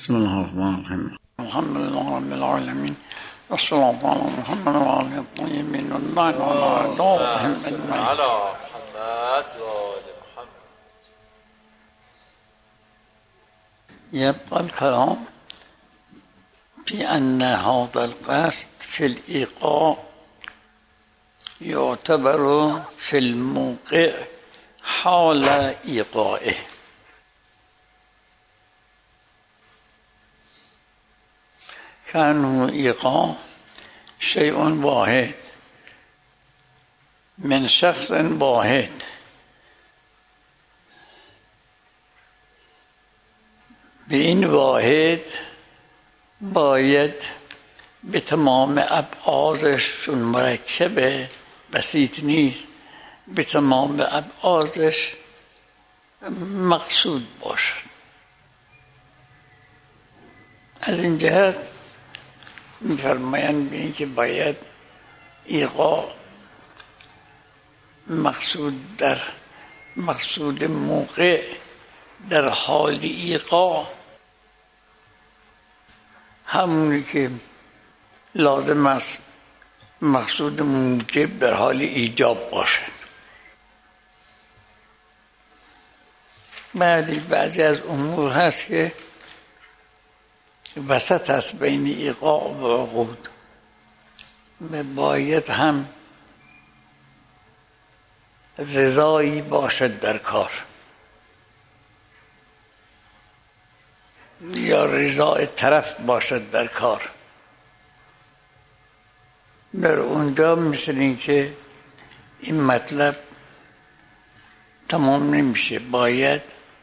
بسم الله الرحمن الرحيم. الحمد لله رب العالمين، والصلاة على محمد وعلى الطيبين والطاهرين وعلى آلهم أجمعين. على محمد وآل محمد. يبقى الكلام في أن هذا القصد في الإيقاع يعتبر في الموقع حال إيقاعه، كأنه إيقاع شيء واحد من شخص واحد بإن واحد باید به تمام ابعادش، چون مرکب بسیط نیست، به تمام ابعادش مقصود باشد. از این جهت می‌فرمایند به این که باید ایقاع مقصود موقع در حال ایقاع همونی که لازم است مقصود موجب در حال ایجاب باشد. بعضی از امور هست که وسط است بین ایقاع و عقود، باید هم رضایی باشد در کار یا رضای طرف باشد در کار. در اونجا مثل این که این مطلب تمام نمیشه، باید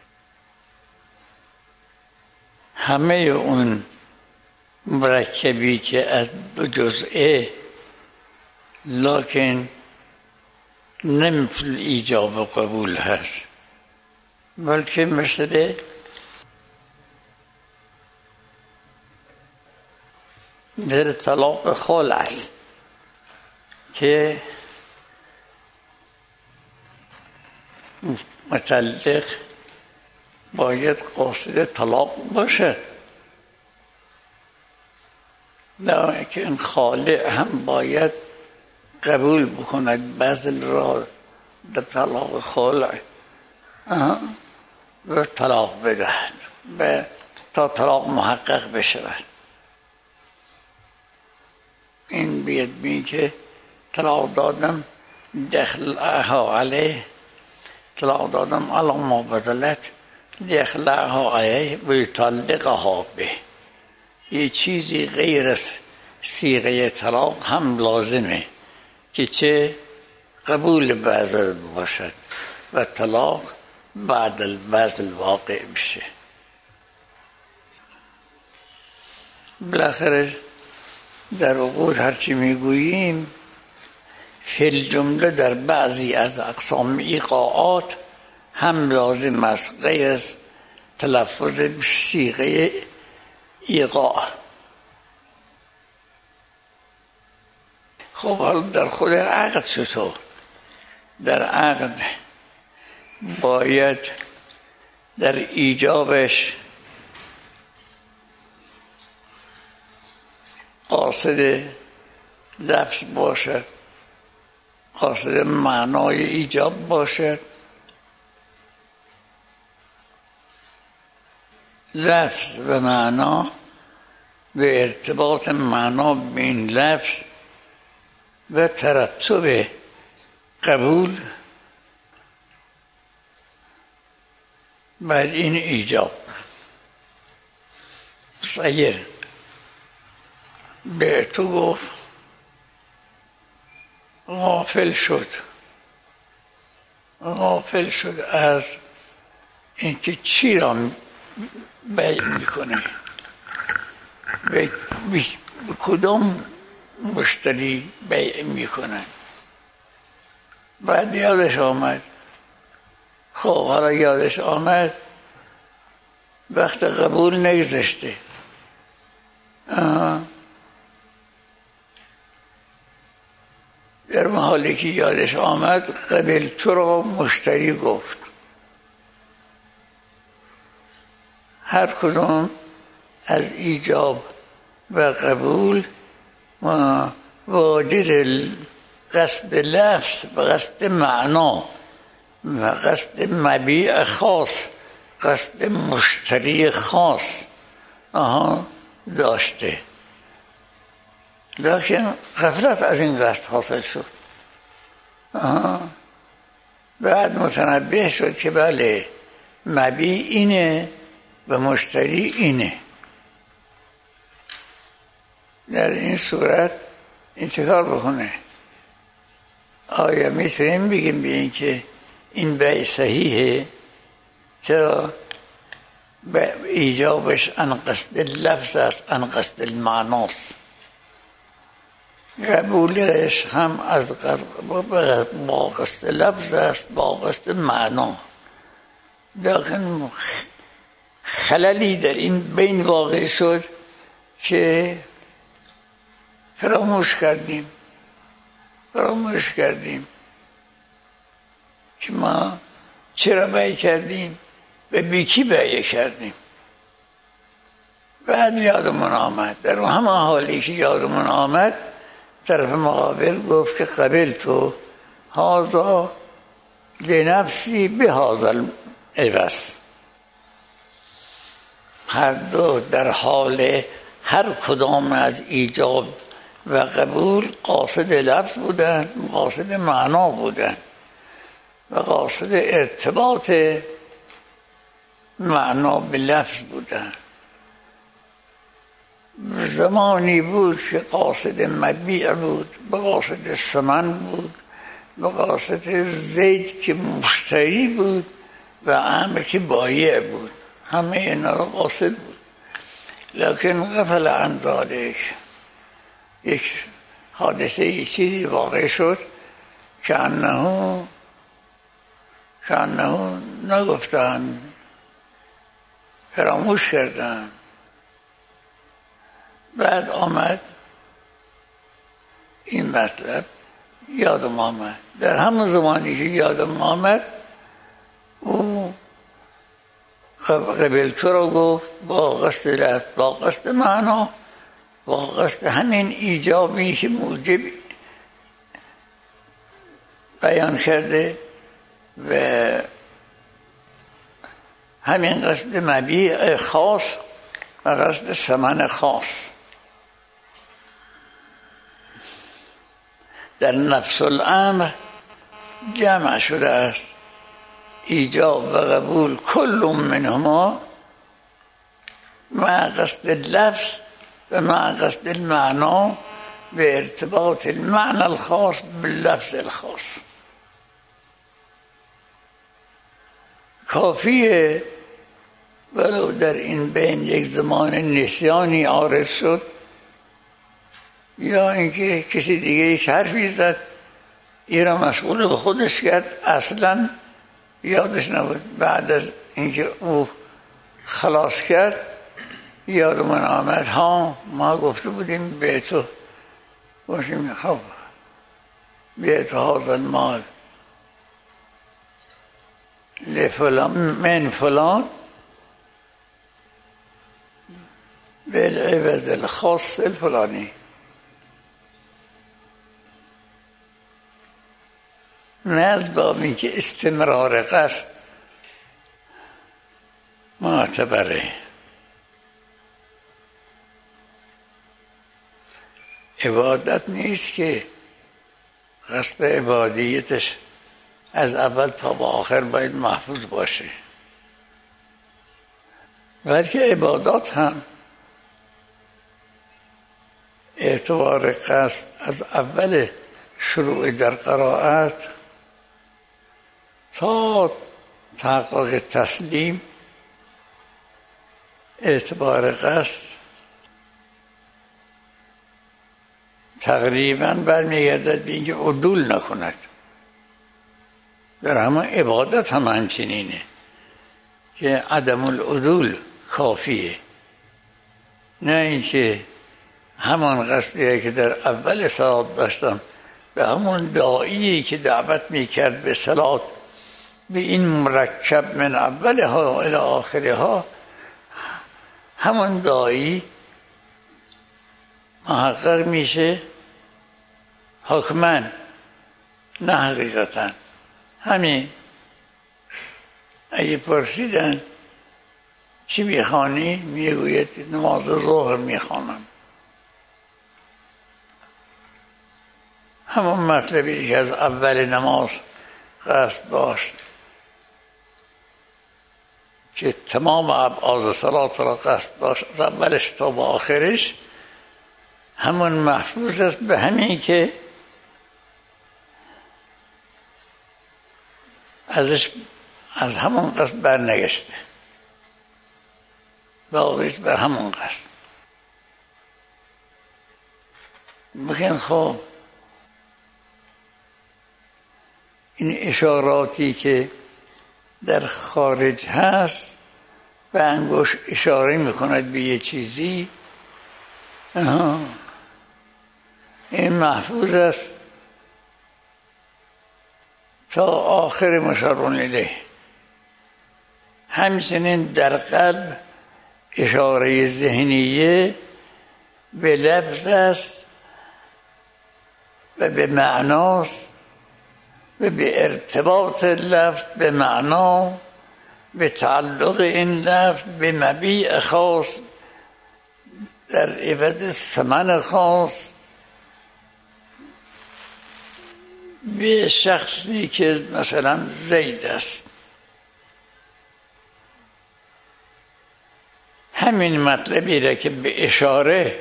همه اون مرکبی که از دو جزئه لکن نمیفل ایجاب و قبول هست، بلکه مثل در طلاق خلع است که مطلق باید قاصد طلاق باشد، لیکن خالع هم باید قبول بکند بذل را در طلاق خلع و طلاق بدهد تا طلاق محقق بشود. این بیاد بین که طلاق دادم دخلها علیه، طلاق دادم علی ما بدلت دخلها علیه و یطلقها به. یه چیزی غیر از صیغه طلاق هم لازمه که چه قبول بذل باشد و طلاق بعد البذل واقع بشه. بالاخره در عقود هرچی میگوییم فی الجمله در بعضی از اقسام ایقاعات هم لازم است غیر از تلفظ صیغه ایقاع. خب حالا در خود عقد چطور؟ در عقد باید در ایجابش قاصد لفظ باشد، قاصد معنای ایجاب باشد. لفظ و معنا به ارتباط معنا بین لفظ و ترتب قبول بعد این ایجاب. اگر به تو گفت غافل شد از اینکه چی را بیع میکنه، به کدام مشتری بیع میکنه. بعد یادش آمد، خب حالا یادش آمد وقت قبول نگذشته، در حالی که یادش آمد قبل تو را مشتری گفت. هر کدوم از ایجاب و قبول واجد قصد لفظ و قصد معنا و قصد مبیع خاص، قصد مشتری خاص داشته، لکن غفلت از این قصد حاصل شد. بعد متنبه شد که بله مبیع اینه و مشتری اینه. در این صورت این چه کار بکنه؟ آیا میتونیم بگیم به این که این بیع صحیحه؟ چرا؟ ایجابش عن قصد لفظ است، عن قصد المعناست. قبولش هم از با قصد لفظ است، با قصد معنا. لیکن خللی در این بین واقع شد که فراموش کردیم که ما چرا بیع کردیم و بی کی بیع کردیم. بعد یادمون آمد، در همه حالی که یادمون آمد طرف مقابل گفت که قبل تو هذا لنفسی بهذا العوض. هر دو در حال هر کدام از ایجاب و قبول قاصد لفظ بودن، قاصد معنا بودن و قاصد ارتباط معنا به لفظ بودن. زمانی بود که قاصد مبیع بود، به قاصد ثمن بود، به قاصد زید که مشتری بود و عمر که بایع بود. همه اینا را قاصد بود. لیکن غفل عن ذلک، یک حادثه یک چیزی واقع شد که انه نگفتن، فراموش کردن. بعد آمد این مطلب یادم آمد. در همون زمانی که یادم آمد او قبل تو رو گفت با قصد لفظ، با قصد معنا، با قصد همین ایجابی که موجب بیان کرده و همین قصد مبیع خاص و قصد ثمن خاص. در نفس الامر جمع شده است ایجاب و قبول کل منهما مع قصد اللفظ و مع قصد المعنا به ارتباط المعنى الخاص باللفظ الخاص. کافیه ولو در این بین یک زمان نسیانی عارض شد یا اینکه کسی دیگه یک حرفی زد این را مشغول به خودش کرد، اصلا یادش نبود. بعد از اینکه او خلاص کرد یادمون آمد ها ما گفته بودیم به تو باشیم، خب به تو هذا المال لفلان من فلان بالعوض الخاص الفلانی. نه از باب این که استمرار قصد معتبره. عبادت نیست که قصد عبادیتش از اول تا به آخر باید محفوظ باشه، بلکه عبادات هم اعتبار قصد از اول شروع در قرائت تا تحقق تسلیم اعتبار قصد تقریبا برمیگردد به اینکه عدول نکند. در همه عبادت هم همچنینه که عدم العدول کافیه، نه اینکه همان قصدیه که در اول صلات داشتم به همون داعیی که دعوت میکرد به صلات به این مرکب من اولها الی آخرها همون دایی محقق میشه حکماً، نه حقیقتاً. همین اگه پرسیدن چی میخوانی؟ میگوید نماز ظهر میخوانم. همون مطلبی که از اول نماز قصد داشت که تمام ابعاد صلات را قصد داشت، از اولش تا به آخرش، همون محفوظ است به همین که از همون قصد برنگشته، باقیش بر همون قصد. بگن خب این اشاراتی که در خارج هست به انگشت اشاره میکند به یه چیزی، این محفوظ است تا آخر مشار الیه. همچنین در قلب اشاره ذهنیه به لفظ است و به معناست و به ارتباط لفظ به معنا، به تعلق این لفظ به مبیع خاص در عوض ثمن خاص، به شخصی که مثلا زید است. همین مطلبی را که به اشاره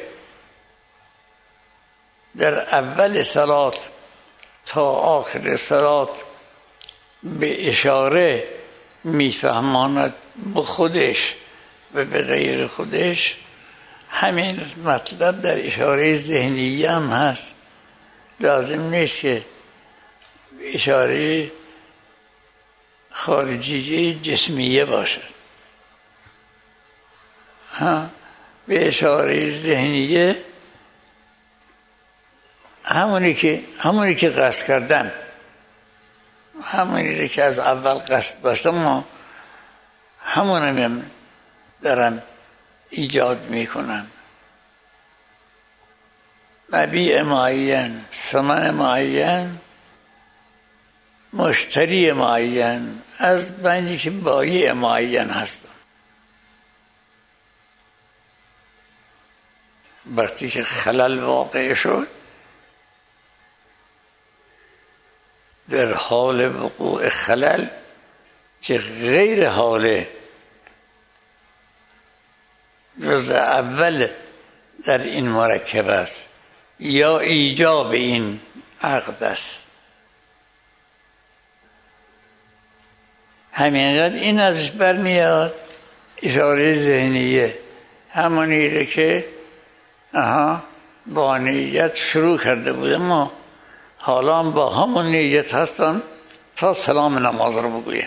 در اول صلات تا آخر صلات به اشاره میفهماند به خودش و به غیر خودش، همین مطلب در اشاره ذهنی هم هست. لازم نیست که اشاره خارجی جسمیه باشد. به اشاره ذهنیه همونی که قصد کردم، همونی که از اول قصد داشتم، همونم دارم ایجاد میکنم. مبیع معین، ثمن معین، مشتری معین، از بینی که بایع معین هستم. وقتی که خلل واقع شد، در حال وقوع خلل که غیر حال جز اول در این مرکب است یا ایجاب این عقد است، همینقدر این ازش برمیاد اشاره ذهنیه، همونیه که با نیت شروع کرده بودم، ما حالا با همون نیت هستم تا سلام نماز رو بگویم.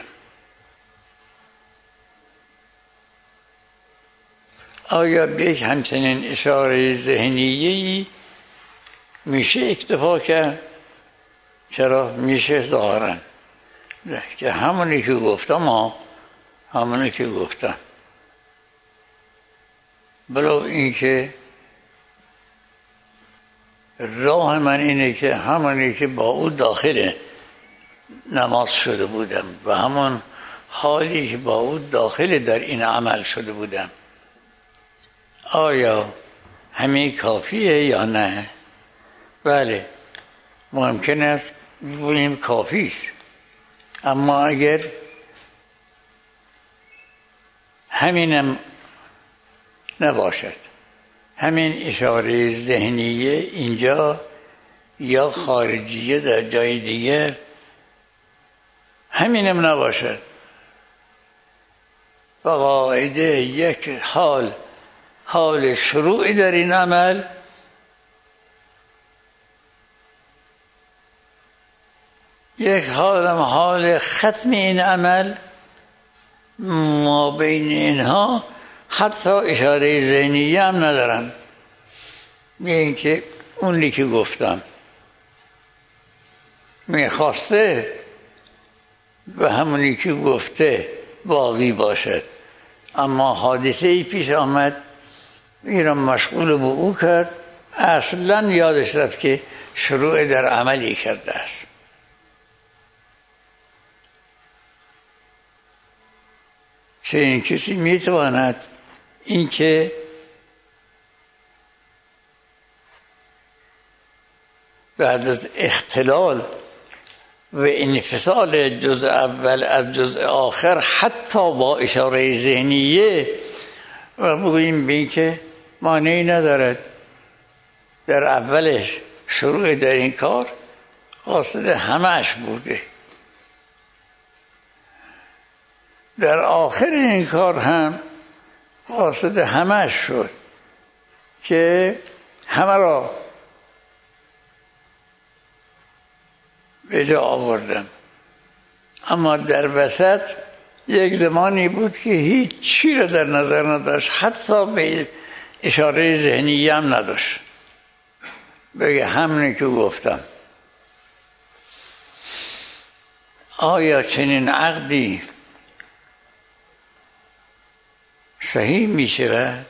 آیا به یک همچنین اشاره ذهنیه‌ای میشه اکتفا کرد؟ چرا؟ میشه ظاهراً که همونی که گفتم همونی که گفتم، بلو این که راه من اینه که همونی که با او داخل نماز شده بودم و همون حالی که با او داخل در این عمل شده بودم، آیا همین کافیه یا نه؟ بله، ممکن است بگوییم کافی است، اما اگر همینم نباشد، همین اشاره ذهنیه اینجا یا خارجیه در جای دیگر همینم نباشد، بقاعده یک حال شروعی در این عمل، یک حال ختم این عمل، ما بین اینها حتی اشاره ذهنیه هم ندارم. این که اونی که گفتم میخواسته و همونی که گفته باقی باشد، اما حادثه ای پیش آمد ایران مشغول به او کرد، اصلا یادش رفت که شروع در عملی کرده است. چنین کسی میتواند این که بعد از اختلال و انفصال جزء اول از جزء آخر حتی با اشاره ذهنیه و بگوییم به این که مانعی ندارد در اولش شروع در این کار قاصد همش بوده، در آخر این کار هم قاصد همش شد که همه را به جا آوردم. اما در وسط یک زمانی بود که هیچ چی را در نظر نداشت، حتی به اشاره ذهنی هم نداشت، بگه همینی که گفتم. آیا چنین عقدی صحیح می شود؟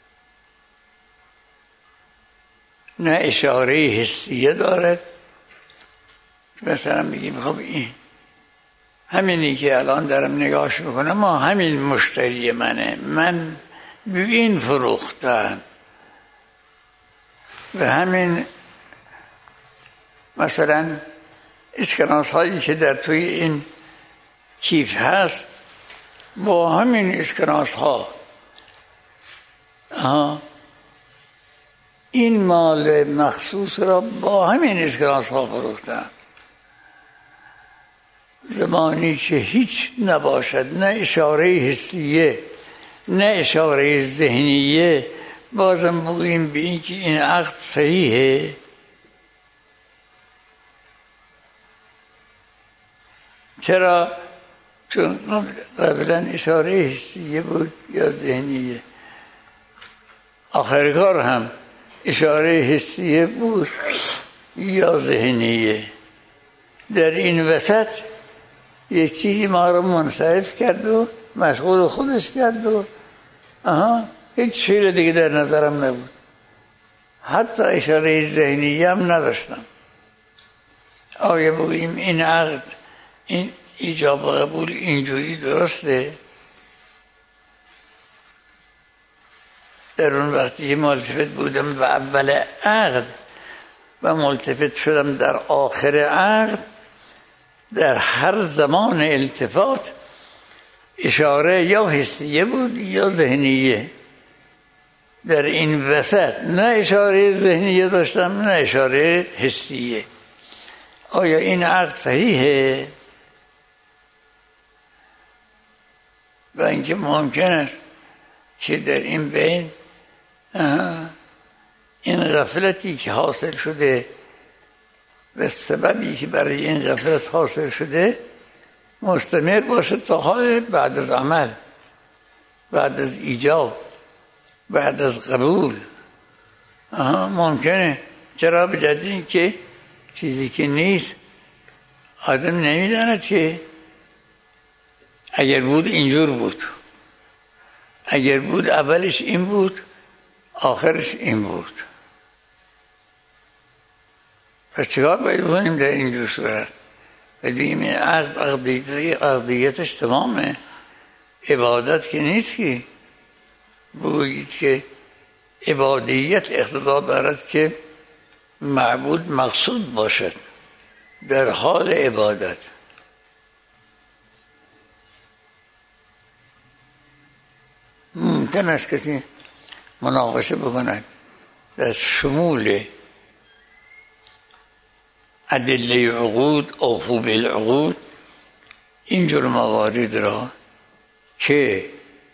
نه اشاره حسیه دارد، مثلا میگیم خب این همینی که الان دارم نگاهش میکنم، ما همین مشتری منه، من به این فروختم و همین مثلا اسکناس هایی که در توی این کیف هست با همین اسکناس ها این مال مخصوص را با همین اسکناس ها فروختم. زمانی که هیچ نباشد، نه اشاره حسیه نه اشاره ذهنیه، بازم بگوییم به این که این عقد صحیحه. چرا؟ چون قبلا اشاره حسیه بود یا ذهنیه، آخر کار هم اشاره حسیه بود یا ذهنیه. در این وسط یک چیزی ما رو منصرف کرد و مشغول خودش کرد و هیچ چیز دیگه در نظرم نبود، حتی اشاره ذهنی هم نداشتم. آیا بگوییم این عقد، این ایجاب و قبول اینجوری درسته؟ در اون وقتی ملتفت بودم به اول عقد و ملتفت شدم در آخر عقد، در هر زمان التفات اشاره یا حسیه بود یا ذهنیه. در این وسط نه اشاره ذهنیه داشتم نه اشاره حسیه. آیا این عقد صحیحه؟ و اینکه ممکن است که در این بین این غفلتی که حاصل شده و سببی که برای این غفلت حاصل شده مستمر باشه تا حال بعد از عمل، بعد از ایجاب، بعد از قبول. ممکنه. چرا؟ بجد این که چیزی که نیست آدم نمیداند که اگر بود اینجور بود، اگر بود اولش این بود آخرش این بود. پس چیکار باید بکنیم در اینجور صورت؟ بگیم این عقدیتش تمامه، عبادت که نیست که بگویید که عبادیت اقتضا دارد که معبود مقصود باشد در حال عبادت. ممکن است کسی مناقشه بکند در شمول ادله عقود، اوفوا بالعقود، اینجور موارد را که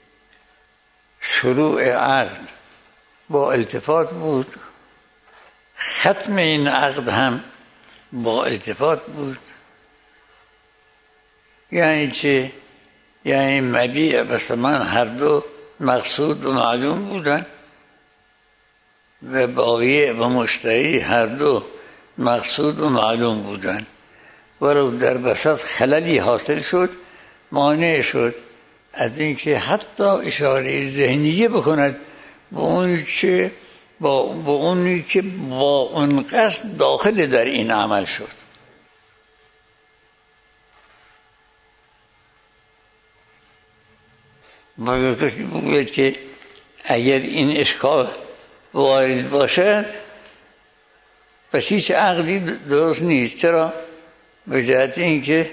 شروع عقد با التفات بود، ختم این عقد هم با التفات بود. یعنی چه؟ یعنی مبیع و ثمن هر دو مقصود و معلوم بودن و بایع و مشتری هر دو مقصود و معلوم بودن، ولو در وسط خللی حاصل شد مانع شد از اینکه حتی اشاره ذهنیه بکند با اونی که با اون قصد داخل در این عمل شد. باید که اگر این اشکال وارد باشد پس هیچ عقلی درست نیست. چرا؟ به جهت اینکه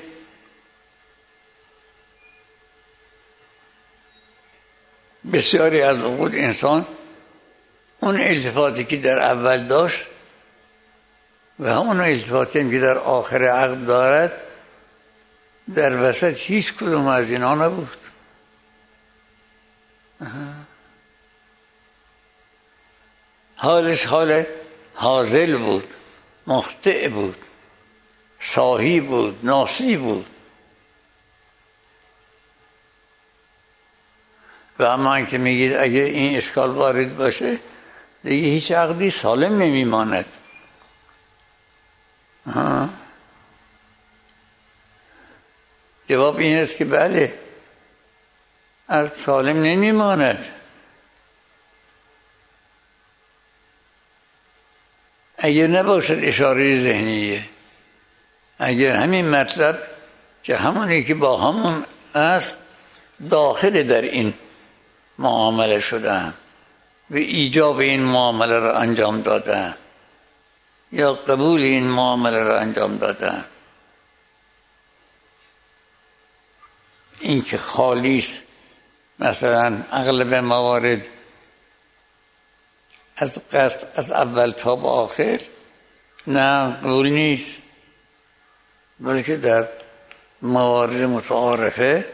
بسیاری از اوقات انسان اون التفاتی که در اول داشت و همون التفاتی هم که در آخر عقد دارد در وسط هیچ کدوم از اینا نبود. حالش حال حاضل بود، مخطئ بود، صاحی بود، ناسی بود. و اما که میگید اگه این اشکال وارد باشه دیگه هیچ عقدی سالم نمیماند. جواب این است که بله، عقد سالم نمیماند اگر نباشد اشاره ذهنیه. اگر همین مطلب که همونی که با همون است داخل در این معامله شدن و ایجاب این معامله را انجام دادن یا قبول این معامله را انجام دادن، این که خالی است، مثلا اغلب موارد از قصد از اول تا به آخر، نه قبول نیست، بلکه در موارد متعارفه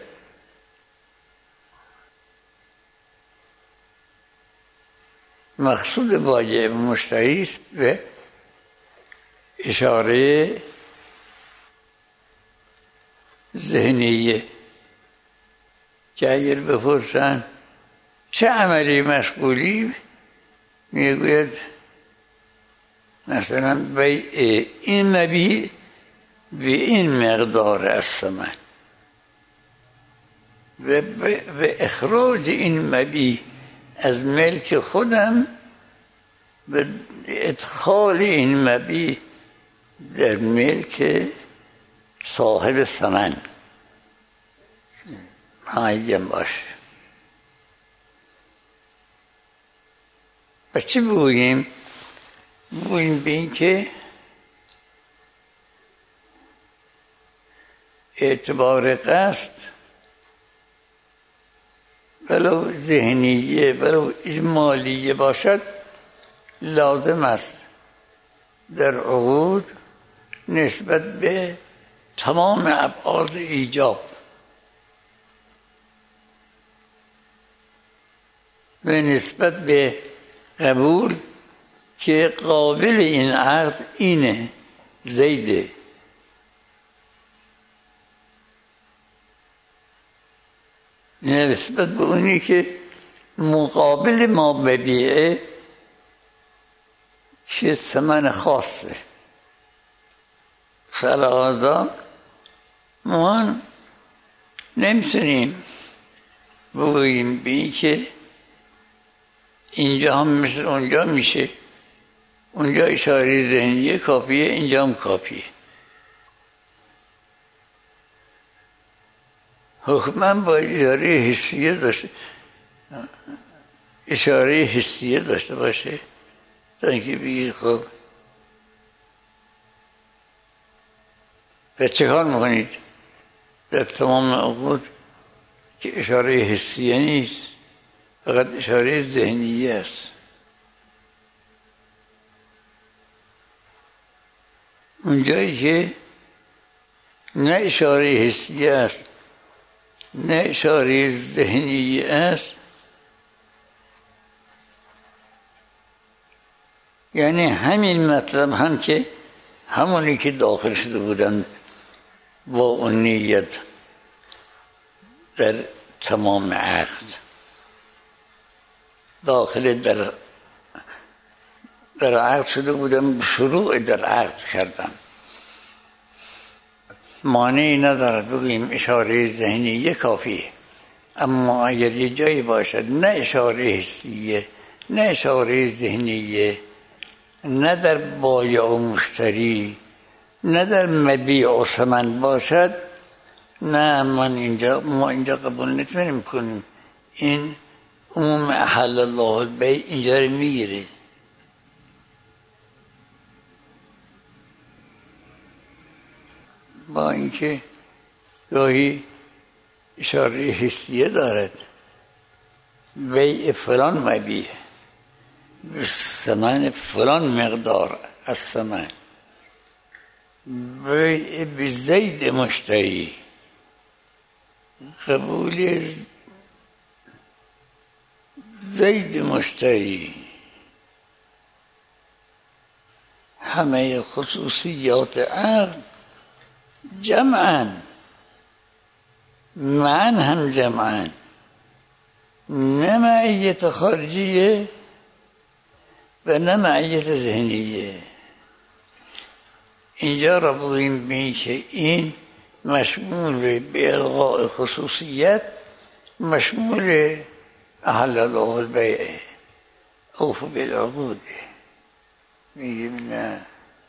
مقصود واجب مشتری است و اشاره ذهنیه که اگر بپرسن چه عملی مشغولی، میگوید مثلا بیع این مبیع به این مقدار از ثمن و اخراج این مبیع از ملک خودم و ادخال این مبیع در ملک صاحب ثمن معین باشه. پس چی بگوییم؟ بگوییم به این که اعتبار قصد ولو ذهنیه ولو اجمالیه باشد لازم است در عقود نسبت به تمام ابعاد ایجاب و نسبت به قبول که قابل این عقد اینه، زیده، نسبت به اونی که مقابل ما ببیعه که ثمن خاصه. فلذا ما نمیتونیم بگوییم بی که اینجا هم مثل اونجا میشه، اونجا اشاره ذهنیه کافیه، اینجا هم کافیه. حکما با اشاره حسیه داشته باشه تا اینکه بگید خب و چه کار میکنید در تمام عقود که اشاره حسیه نیست، فقط اشاره ذهنیه است. اونجایی که نه اشاره حسیه است نه اشاره ذهنیه است، یعنی همین مطلب هم که همونی که داخل شده بودن با اون نیت در تمام عقد داخل در عقد شده بودن، شروع در عقد کردن، مانعی ندارد بگوییم اشاره ذهنیه کافیه. اما اگر یه جایی باشد نه اشاره حسیه نه اشاره ذهنیه، نه در بایع و مشتری، نه در مبیع و ثمن باشد، نه ما اینجا قبول نتونیم کنیم. این عموم احل الله البیع اینجا رو میگیره. با اینکه گاهی اشاره حسیه دارد، بیع فلان مبیع به ثمن فلان مقدار از ثمن، بیع به زید مشتری، قبول زید مشتری، همه خصوصیات عقد جمعاً معاً هم جمعاً، نه معیت خارجیه و نه معیت ذهنیه. اینجا را بگوییم به این که این مشمول به الغاء خصوصیت، مشمول احل الله البیع، اوفوا بالعقود. میگیم نه،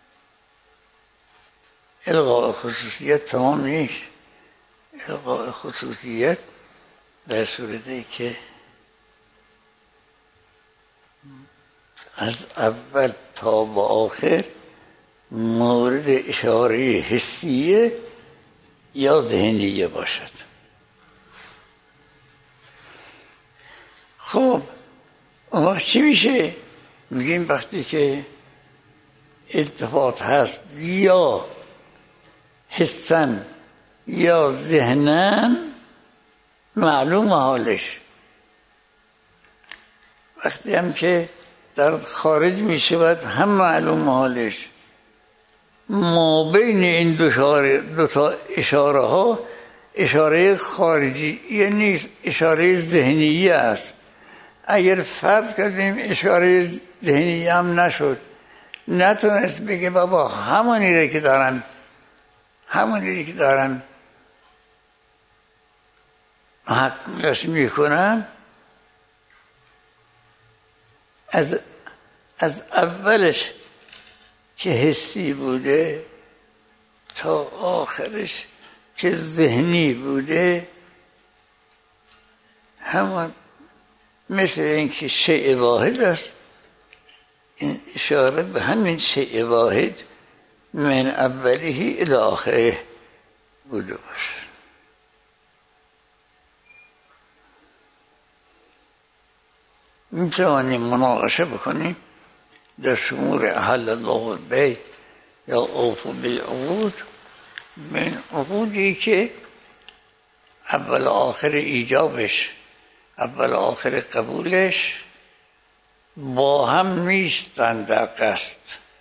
الغاء خصوصیت تمام نیست. الغاء خصوصیت در صورتی که از اول تا به آخر مورد اشاره حسیه یا ذهنیه باشد. خب اون وقت چی میشه؟ میگیم وقتی که التفات هست یا حسن یا ذهنن معلوم حالش. وقتی هم که در خارج می شود هم معلوم حالش. ما بین این دو تا اشاره ها اشاره خارجی نیست، اشاره ذهنی است. اگر فرض کردیم اشاره ذهنی هم نشد، نتونست بگه بابا همونی رو که دارن حق میکنن، از اولش که حسی بوده تا آخرش که ذهنی بوده، همون مثل این که شیء واحد است. این اشاره به همین شیء واحد من اوله الی آخره بوده باشه. میتوانیم مناقشه بکنیم در شمول احل الله البیع یا اوفوا بالعقود، من عقودی که اول آخر ایجابش، اول آخر قبولش با هم نیستن در قصد.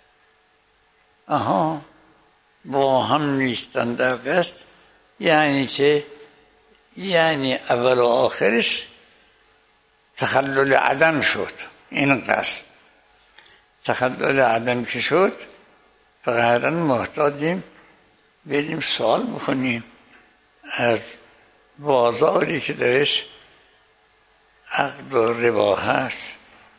با هم نیستن در قصد یعنی چه؟ یعنی اول و آخرش تخلل عدم شد. این قصد تخلل عدم که شد، فقط محتاجیم بریم سوال بکنیم از بازاری که درش عقد و ربا هست.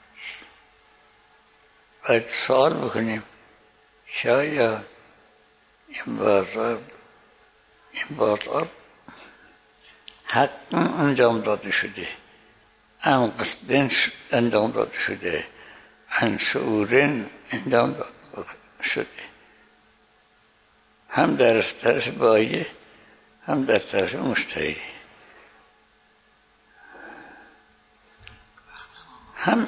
باید سوال بکنیم شاید این بازار حق انجام داده شده، عن قصد انجام داده شده، عن شعور انجام داده شده، هم در طرف بایع هم در طرف مشتری. هم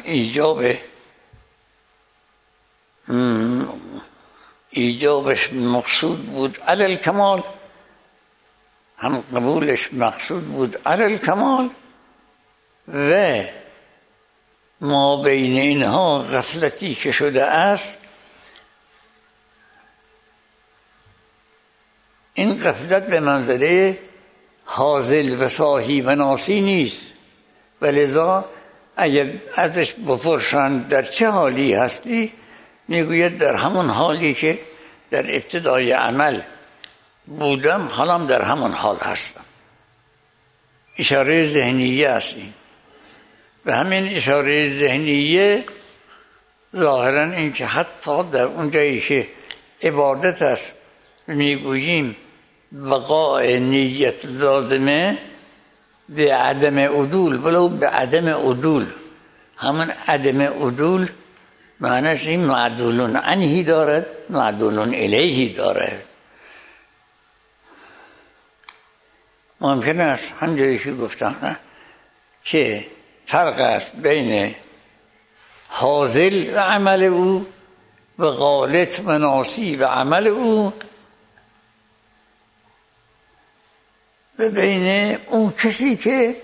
ایجابش مقصود بود علی الکمال، هم قبولش مقصود بود علی الکمال، و ما بین اینها غفلتی که شده است، این غفلت به منزله حاصل و صاحی و ناسی نیست. و لذا اگر ازش بپرسند در چه حالی هستی، میگوید در همون حالی که در ابتدای عمل بودم، حالم در همون حال هستم. اشاره ذهنیه است این. به همین اشاره ذهنیه ظاهرا این که حتی در اون جایی که عبادت است میگوییم بقاء نیت لازمه به عدم عدول، ولو به عدم عدول. همون عدم عدول معنیش این معدولون عنهی دارد، معدولون الیهی دارد. ممکن است همجایی که گفتم که فرق است بین حاضل و عمل او و غالط و ناسی و عمل او و بین اون کسی که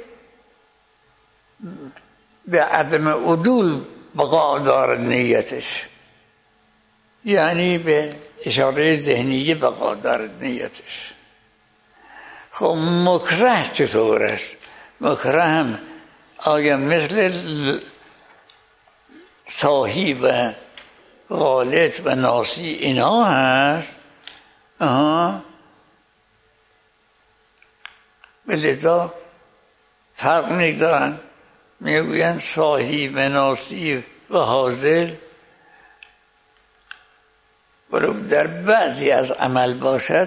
به عدم عدول بقا دارد نیتش، یعنی به اشاره ذهنی بقا دارد نیتش. خب مکره چطور است؟ مکره هم آیا مثل صاحی و غالط و ناسی اینا هست؟ لذا فرق می‌دارن، میگوین صاحی و ناسی و حاضر ولو در بعضی از عمل باشد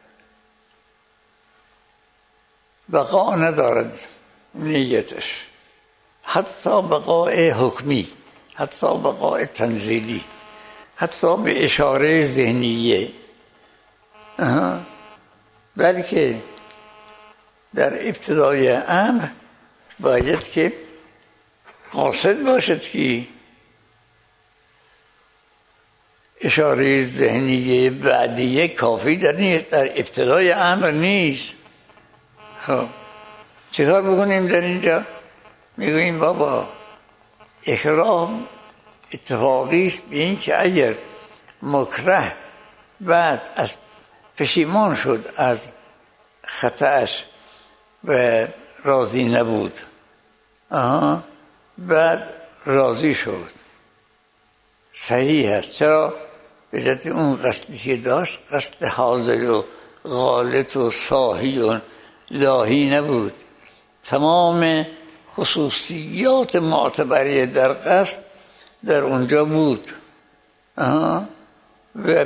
بقا ندارد نیتش، حتی بقای حکمی، حتی بقای تنزیلی، حتی به اشاره ذهنیه، بلکه در ابتدای امر باید که قاصد باشد که اشاره ذهنیه بعدیه کافی در ابتدای امر نیست. خب چطور بکنیم در اینجا؟ میگوییم بابا اکراه اتفاقی است به این که اگر مکره بعد از پشیمان شد از خطأش و راضی نبود، بعد راضی شد، صحیح است. چرا؟ به جهت اون قصدی که داشت قصد حاضر و غالط و صاحی و لاهی نبود. تمام خصوصیات معتبری در قصد در اونجا بود و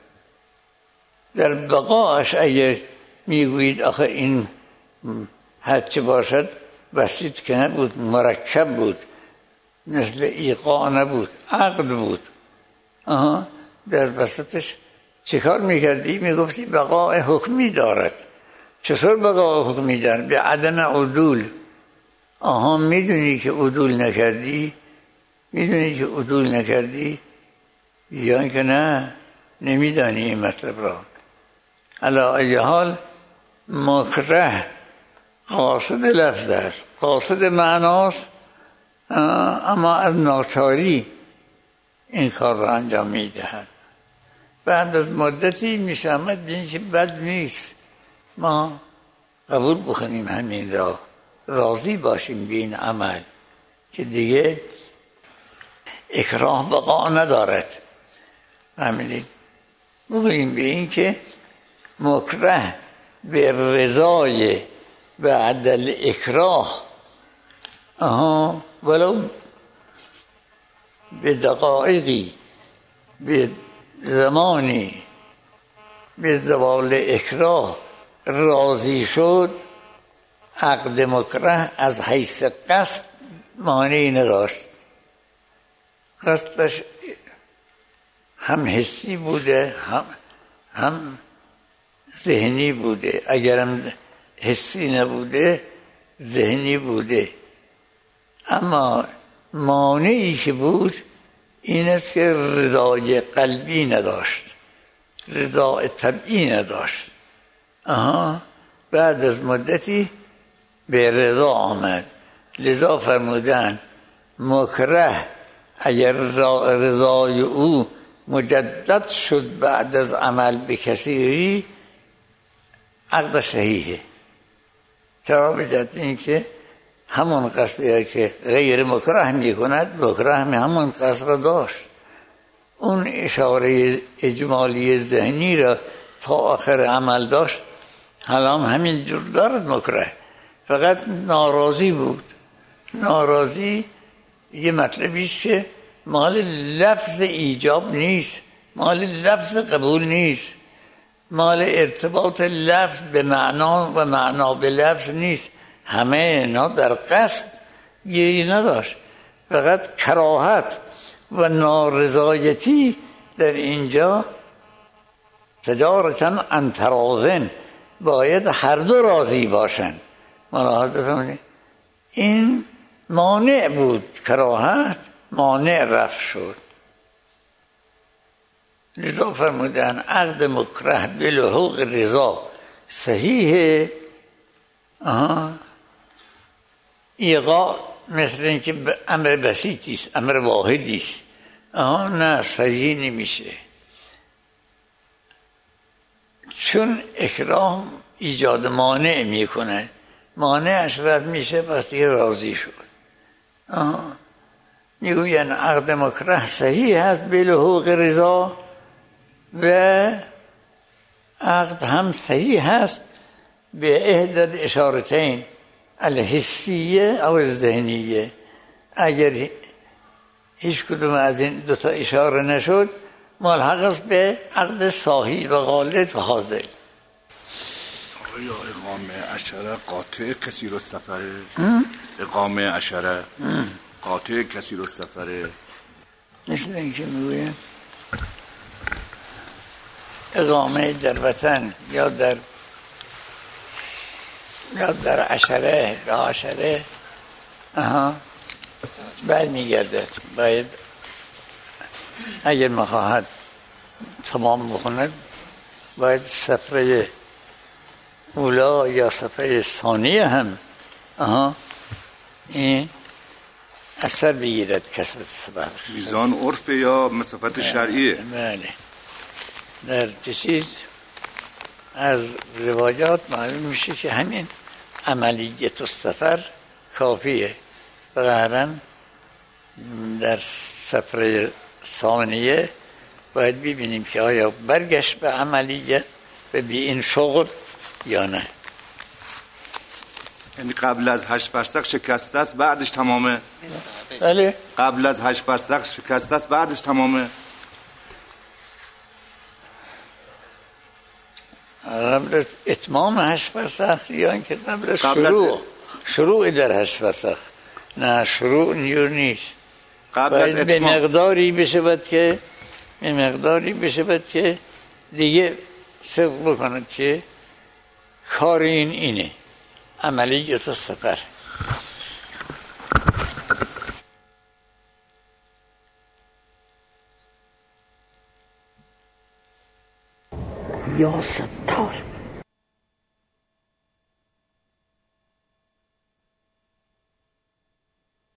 در بقاش اگر میگویید آخه این هرچه باشد بسیط که نبود، مرکب بود، مثل ایقاع نبود، عقد بود، در وسطش چیکار میکردی؟ میگفتی بقاء حکمی دارد. چطور بقاء حکمی دارد؟ به عدم عدول. میدونی که عدول نکردی؟ میدونی که عدول نکردی؟ یا اینکه نه نمیدانی این مطلب را. علی ای حال مکره قاصد لفظ است، قاصد معناست، اما از ناچاری این کار را انجام میدهد. بعد از مدتی میشامد به اینکه بد نیست، ما قبول بکنیم همین را، راضی باشیم به این عمل که دیگه اکراه بقا ندارد. همین بگوییم به این که مکره به رضای و عدل اکراه ولو به دقایقی، به زمانی، به زوال اکراه راضی شد، عقد مکره از حیث قصد مانعی نداشت. قصدش هم حسی بوده هم ذهنی بوده، اگرم حسی نبوده ذهنی بوده. اما مانعی که بود این است که رضای قلبی نداشت، رضای طبعی نداشت. بعد از مدتی به رضا آمد. لذا فرمودن مکره اگر رضای او مجدد شد بعد از عمل به کثیری، عقد صحیحه. چرا؟ به جهت اینکه همون قصدی که غیر مکره میکند مکره همون قصد را داشت. اون اشاره اجمالی ذهنی را تا آخر عمل داشت، حالا همین جور دارد مکره، فقط ناراضی بود، ناراضی یه مطلبی است که مال لفظ ایجاب نیست، مال لفظ قبول نیست، مال ارتباط لفظ به معنا و معنا به لفظ نیست. همه اینا در قصد گیری نداشت، فقط کراهت و نارضایتی در اینجا تجارتاً عن تراضٍ، باید هر دو راضی باشن. ملاحظه کنید این مانع بود، کراهت مانع رفع شد. لذا فرمودن عقد مکره بلحوق رضا صحیحه. ایقاع مثل اینکه امر بسیطی است، امر واحدی است. نه، صحیح نمیشه، چون اکراه ایجاد مانع میکنه. مانعش رفع میشه وقتی راضی شد. میگوین عقد مکره صحیح هست بلحوق رضا و عقد هم صحیح هست به احدى اشارتین الحسیه او الذهنیه. اگر هیچ کدوم از این دوتا اشاره نشد ملحق است به عقد صحیح و غالط و حاضر. یا اقامه عشره قاطع کثیر السفره؟ اقامه عشره قاطع کثیر السفره؟ مثل اینکه میگویم اقامه در وطن یا در عشره یا عشره بعد میگردد. باید اگر مخواهد تمام بخوند باید سفره اولا یا سفره ثانیه هم این اثر بگیرد کسرت سفر. میزان عرف یا مسافت شرعیه؟ بله. در چیز از روایات معلوم میشه که همین عملیت السفر کافیه. فقط در سفره ثانیه باید ببینیم که آیا برگشت به عملیه و بی این شغل یا نه. یعنی قبل از 8 فرسخ شکسته است بعدش تمامه؟ بله. قبل از 8 فرسخ شکسته است بعدش تمامه؟ قبل از اتمام 8 فرسخ یا اینکه قبل از شروع در 8 فرسخ؟ نه، شروع نیست. باید به مقداری بشود که دیگه صدق بکند که کار اینه عملیت السفر. یا ستار